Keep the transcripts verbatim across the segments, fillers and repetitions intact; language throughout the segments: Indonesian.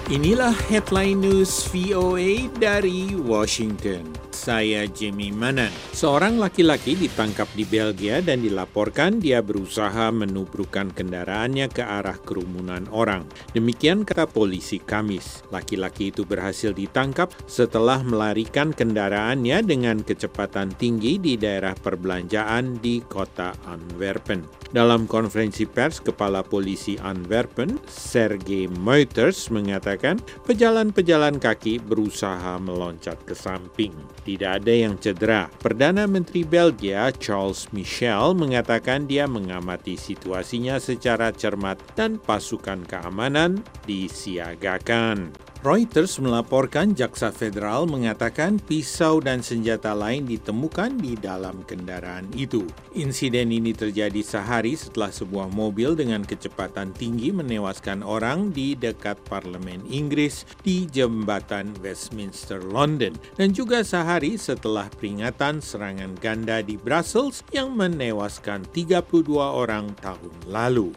Inilah headline news V O A dari Washington. Saya Jimmy Manan. Seorang laki-laki ditangkap di Belgia dan dilaporkan dia berusaha menubrukkan kendaraannya ke arah kerumunan orang. Demikian kata polisi Kamis. Laki-laki itu berhasil ditangkap setelah melarikan kendaraannya dengan kecepatan tinggi di daerah perbelanjaan di kota Antwerpen. Dalam konferensi pers, Kepala Polisi Antwerpen, Serge Meuters, mengatakan pejalan-pejalan kaki berusaha meloncat ke samping. Tidak ada yang cedera. Perdana Menteri Belgia, Charles Michel, mengatakan dia mengamati situasinya secara cermat dan pasukan keamanan disiagakan. Reuters melaporkan jaksa federal mengatakan pisau dan senjata lain ditemukan di dalam kendaraan itu. Insiden ini terjadi sehari setelah sebuah mobil dengan kecepatan tinggi menewaskan orang di dekat parlemen Inggris di jembatan Westminster, London, dan juga sehari setelah peringatan serangan ganda di Brussels yang menewaskan tiga puluh dua orang tahun lalu.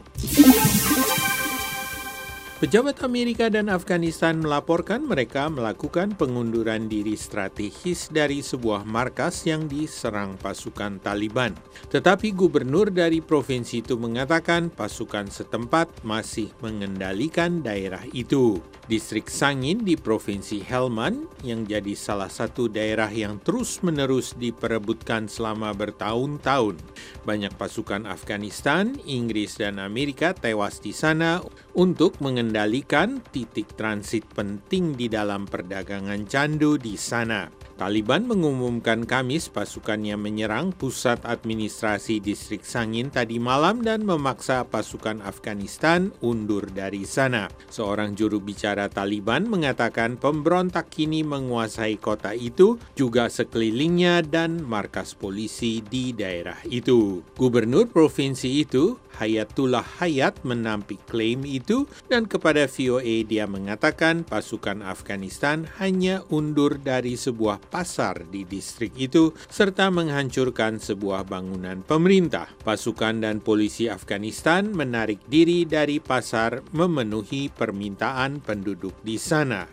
Pejabat Amerika dan Afghanistan melaporkan mereka melakukan pengunduran diri strategis dari sebuah markas yang diserang pasukan Taliban. Tetapi gubernur dari provinsi itu mengatakan pasukan setempat masih mengendalikan daerah itu. Distrik Sangin di Provinsi Helmand yang jadi salah satu daerah yang terus-menerus diperebutkan selama bertahun-tahun. Banyak pasukan Afghanistan, Inggris, dan Amerika tewas di sana untuk mengendalikan titik transit penting di dalam perdagangan candu di sana. Taliban mengumumkan Kamis pasukannya menyerang pusat administrasi distrik Sangin tadi malam dan memaksa pasukan Afghanistan undur dari sana. Seorang juru bicara Taliban mengatakan pemberontak kini menguasai kota itu, juga sekelilingnya dan markas polisi di daerah itu. Gubernur provinsi itu, Hayatullah Hayat, menampik klaim itu dan kepada V O A dia mengatakan pasukan Afghanistan hanya undur dari sebuah pasar di distrik itu serta menghancurkan sebuah bangunan pemerintah. Pasukan dan polisi Afghanistan menarik diri dari pasar memenuhi permintaan penduduk di sana.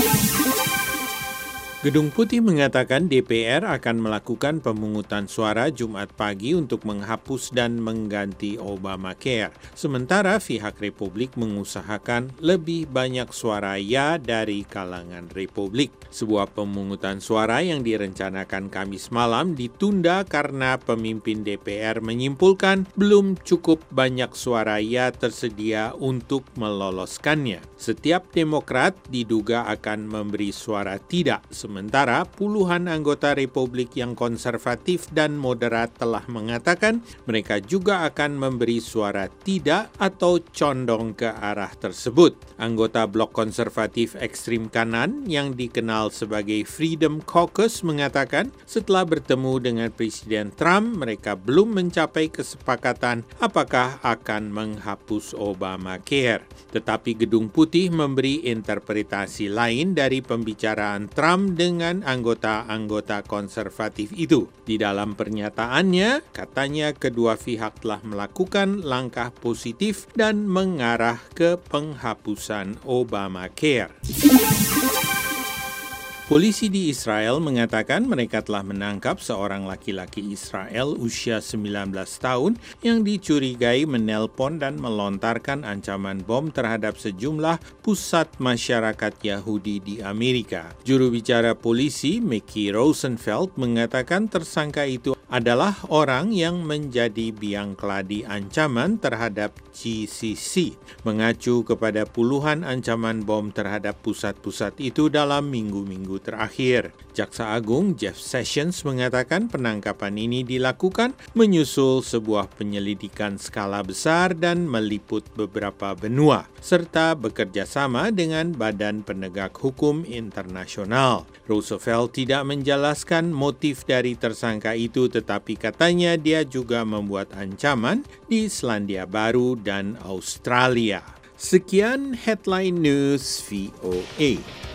Gedung Putih mengatakan D P R akan melakukan pemungutan suara Jumat pagi untuk menghapus dan mengganti Obamacare. Sementara pihak Republik mengusahakan lebih banyak suara ya dari kalangan Republik. Sebuah pemungutan suara yang direncanakan Kamis malam ditunda karena pemimpin D P R menyimpulkan belum cukup banyak suara ya tersedia untuk meloloskannya. Setiap Demokrat diduga akan memberi suara tidak. Sementara puluhan anggota Republik yang konservatif dan moderat telah mengatakan mereka juga akan memberi suara tidak atau condong ke arah tersebut. Anggota blok konservatif ekstrim kanan yang dikenal sebagai Freedom Caucus mengatakan setelah bertemu dengan Presiden Trump, mereka belum mencapai kesepakatan apakah akan menghapus Obamacare. Tetapi Gedung Putih memberi interpretasi lain dari pembicaraan Trump dengan anggota-anggota konservatif itu. Di dalam pernyataannya, katanya kedua pihak telah melakukan langkah positif dan mengarah ke penghapusan Obamacare. Polisi di Israel mengatakan mereka telah menangkap seorang laki-laki Israel usia sembilan belas tahun yang dicurigai menelpon dan melontarkan ancaman bom terhadap sejumlah pusat masyarakat Yahudi di Amerika. Juru bicara polisi, Mickey Rosenfeld, mengatakan tersangka itu adalah orang yang menjadi biang keladi ancaman terhadap G C C, mengacu kepada puluhan ancaman bom terhadap pusat-pusat itu dalam minggu-minggu terakhir. Jaksa Agung Jeff Sessions mengatakan penangkapan ini dilakukan menyusul sebuah penyelidikan skala besar dan meliput beberapa benua, serta bekerja sama dengan Badan Penegak Hukum Internasional. Roosevelt tidak menjelaskan motif dari tersangka itu, tetapi katanya dia juga membuat ancaman di Selandia Baru dan Australia. Sekian headline news V O A.